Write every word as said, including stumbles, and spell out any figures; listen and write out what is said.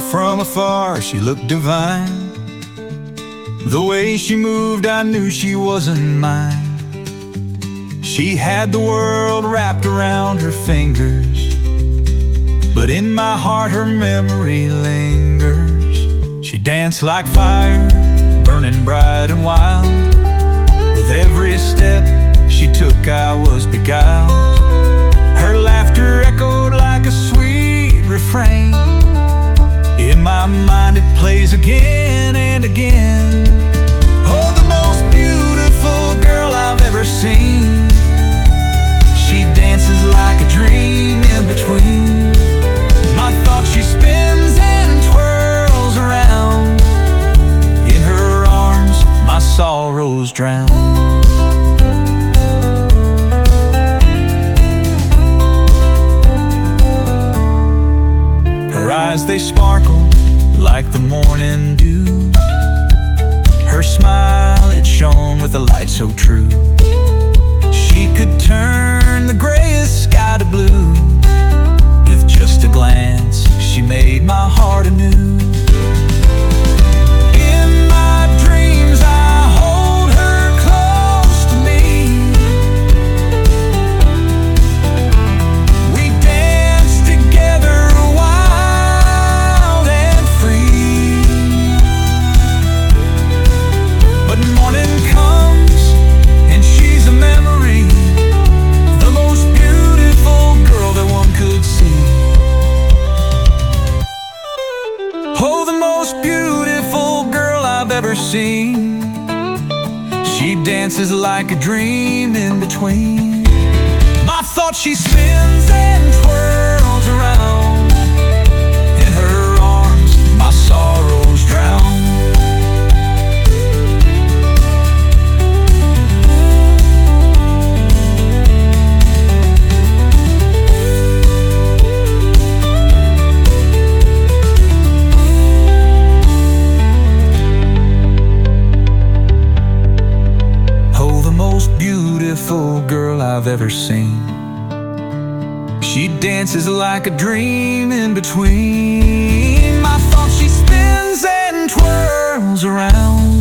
From afar, she looked divine. The way she moved, I knew she wasn't mine. She had the world wrapped around her fingers, but in my heart her memory lingers. She danced like fire, burning bright and wild. With every step she took, I was beguiled. Her laughter echoed like a sweet refrain. In my mind it plays again and again. Oh, the most beautiful girl I've ever seen. She dances like a dream in between. My thoughts she spins and twirls around. In her arms my sorrows drown. Her eyes, they sparkle like the morning dew. Her smile, it shone with a light so true. She could turn the grayest sky to blue. With just a glance, she made my heart anew. In my dreams, I hold her close to me. We dance together, wild and free. But morning comes and she's a memory, the most beautiful girl that one could see. Oh, the most beautiful girl I've ever seen. She dances like a dream in between. My thoughts she spins and twirls around. In her arms my sorrows drown. Beautiful girl I've ever seen. She dances like a dream in between. My thoughts she spins and twirls around.